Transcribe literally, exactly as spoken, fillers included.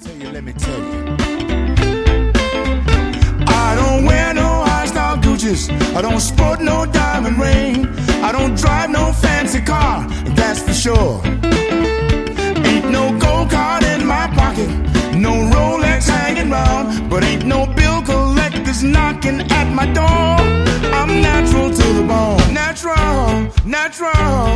tell you, let me tell you. I don't wear no high-style Gucci's. I don't sport no diamond ring. I don't drive no fancy car, that's for sure. Ain't no gold card in my pocket, no Rolex hanging round, but ain't no bill collectors knocking at my door. I'm natural to the bone, natural, natural.